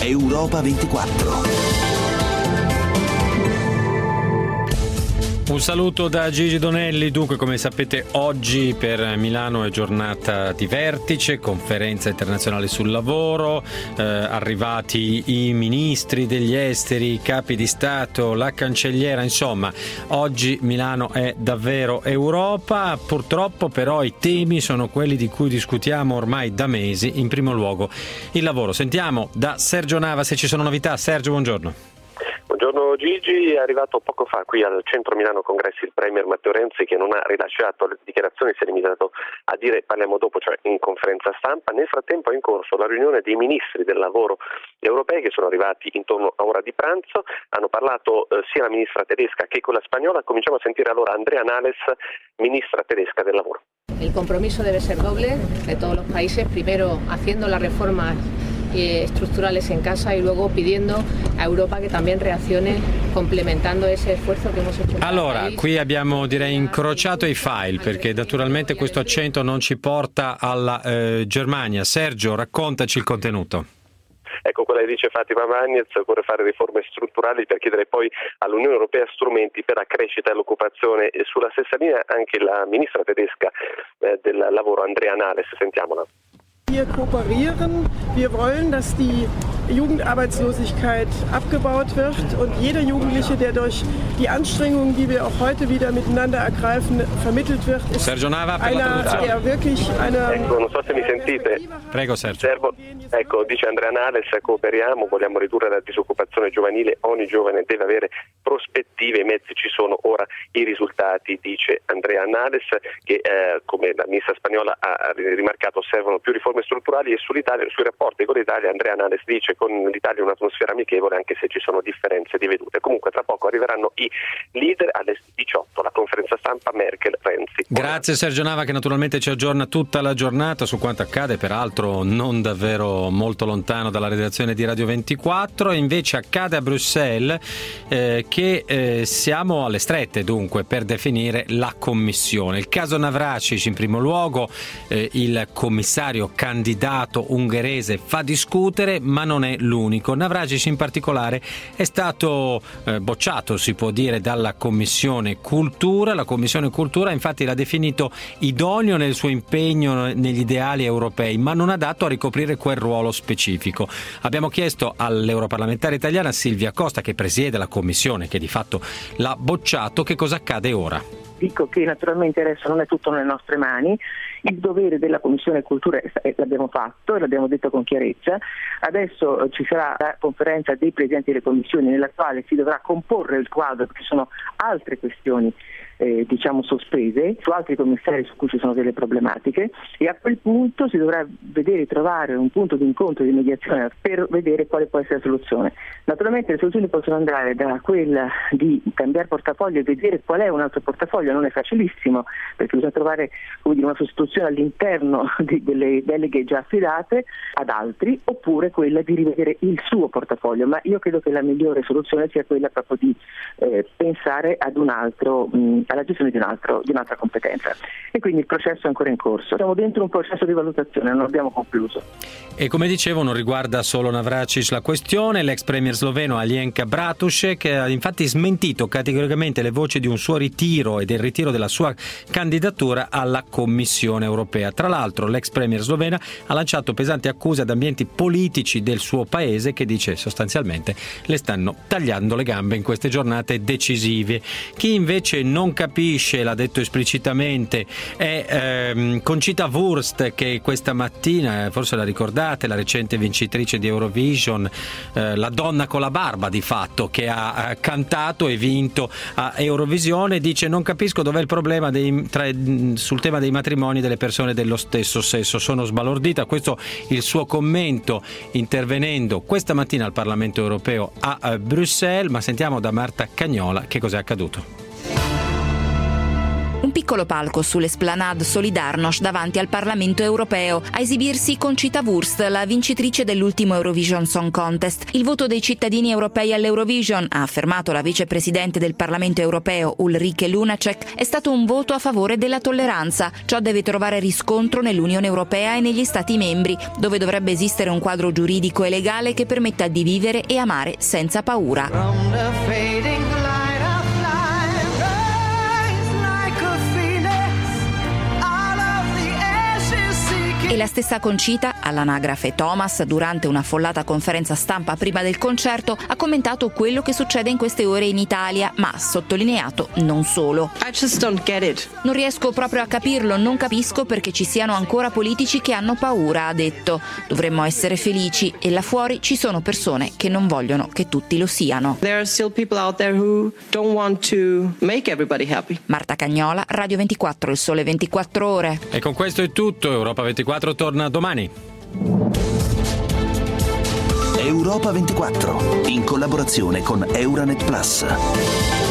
Europa 24. Un saluto da Gigi Donelli. Dunque, come sapete, oggi per Milano è giornata di vertice, conferenza internazionale sul lavoro, arrivati i ministri degli esteri, i capi di Stato, la cancelliera, insomma, oggi Milano è davvero Europa. Purtroppo però i temi sono quelli di cui discutiamo ormai da mesi, in primo luogo il lavoro. Sentiamo da Sergio Nava se ci sono novità. Sergio, buongiorno. Buongiorno Gigi, è arrivato poco fa qui al centro Milano Congressi il Premier Matteo Renzi, che non ha rilasciato le dichiarazioni, si è limitato a dire parliamo dopo, cioè in conferenza stampa. Nel frattempo è in corso la riunione dei ministri del lavoro europei che sono arrivati intorno a ora di pranzo, hanno parlato sia la ministra tedesca che quella spagnola. Cominciamo a sentire allora Andrea Nales, ministra tedesca del lavoro. El compromiso debe ser doble de todos los países, primero haciendo las reformas estructurales en casa y luego pidiendo a Europa che también reaccione complementando ese esfuerzo che hemos hecho. Allora, qui abbiamo incrociato i file perché naturalmente questo accento non ci porta alla Germania. Sergio, raccontaci il contenuto. Ecco, quella che dice Fatima Magnez, occorre fare riforme strutturali per chiedere poi all'Unione Europea strumenti per la crescita e l'occupazione. E sulla stessa linea anche la ministra tedesca del lavoro Andrea Nales, sentiamola. Wir kooperieren. Wir wollen, dass die Jugendarbeitslosigkeit abgebaut wird und jeder Jugendliche, der durch die Anstrengungen, die wir auch heute wieder miteinander ergreifen, vermittelt wird, ist einer, der wirklich eine... Ecco, non so se mi sentite. Prego Sergio. Ecco, dice Andrea Nales, cooperiamo, vogliamo ridurre la disoccupazione giovanile, ogni giovane deve avere prospettive, i mezzi ci sono, ora i risultati, dice Andrea Nales, che come la ministra spagnola ha rimarcato servono più riforme strutturali. E sull'Italia, sui rapporti con l'Italia, Andrea Nales dice con l'Italia un'atmosfera amichevole anche se ci sono differenze di vedute. Comunque tra poco arriveranno i leader alle 18, la conferenza stampa Merkel-Renzi. Grazie Sergio Nava, che naturalmente ci aggiorna tutta la giornata su quanto accade, peraltro non davvero molto lontano dalla redazione di Radio 24. E invece accade a Bruxelles che siamo alle strette dunque per definire la commissione. Il caso Navracsics in primo luogo, il commissario candidato ungherese fa discutere, ma non è l'unico. Navracsics in particolare è stato bocciato, si può dire, dalla Commissione Cultura. La Commissione Cultura infatti l'ha definito idoneo nel suo impegno negli ideali europei, ma non adatto a ricoprire quel ruolo specifico. Abbiamo chiesto all'europarlamentare italiana Silvia Costa, che presiede la Commissione, che di fatto l'ha bocciato, che cosa accade ora. Dico che naturalmente adesso non è tutto nelle nostre mani, il dovere della Commissione Cultura l'abbiamo fatto e l'abbiamo detto con chiarezza. Adesso ci sarà la conferenza dei presidenti delle commissioni nella quale si dovrà comporre il quadro, perché sono altre questioni sospese su altri commissari su cui ci sono delle problematiche, e a quel punto si dovrà vedere, trovare un punto di incontro, di mediazione per vedere quale può essere la soluzione. Naturalmente le soluzioni possono andare da quella di cambiare portafoglio e vedere qual è un altro portafoglio, non è facilissimo perché bisogna trovare una sostituzione all'interno delle deleghe già affidate ad altri, oppure quella di rivedere il suo portafoglio, ma io credo che la migliore soluzione sia quella proprio di pensare ad un altro alla gestione di un'altra competenza, e quindi il processo è ancora in corso. Siamo dentro un processo di valutazione, non abbiamo concluso. E come dicevo, non riguarda solo Navracsics la questione. L'ex premier sloveno Alenka Bratušek ha infatti smentito categoricamente le voci di un suo ritiro e del ritiro della sua candidatura alla Commissione europea. Tra l'altro l'ex premier slovena ha lanciato pesanti accuse ad ambienti politici del suo paese, che dice sostanzialmente le stanno tagliando le gambe in queste giornate decisive. Chi invece non capisce, l'ha detto esplicitamente, è Conchita Wurst, che questa mattina, forse la ricordate, la recente vincitrice di Eurovision, la donna con la barba di fatto, che ha cantato e vinto a Eurovisione, dice: non capisco dov'è il problema sul tema dei matrimoni delle persone dello stesso sesso, sono sbalordita. Questo il suo commento intervenendo questa mattina al Parlamento europeo a Bruxelles. Ma sentiamo da Marta Cagnola che cos'è accaduto. Un piccolo palco sull'Esplanade Solidarność davanti al Parlamento europeo, a esibirsi Conchita Wurst, la vincitrice dell'ultimo Eurovision Song Contest. Il voto dei cittadini europei all'Eurovision, ha affermato la vicepresidente del Parlamento europeo Ulrike Lunacek, è stato un voto a favore della tolleranza. Ciò deve trovare riscontro nell'Unione Europea e negli Stati membri, dove dovrebbe esistere un quadro giuridico e legale che permetta di vivere e amare senza paura. E la stessa Conchita, all'anagrafe Thomas, durante un'affollata conferenza stampa prima del concerto, ha commentato quello che succede in queste ore in Italia, ma ha sottolineato non solo. I just don't get it. Non riesco proprio a capirlo, non capisco perché ci siano ancora politici che hanno paura, ha detto. Dovremmo essere felici e là fuori ci sono persone che non vogliono che tutti lo siano. There are still people out there who don't want to make everybody happy. Marta Cagnola, Radio 24, Il Sole 24 Ore. E con questo è tutto, Europa 24 torna domani. Europa 24, in collaborazione con Euranet Plus.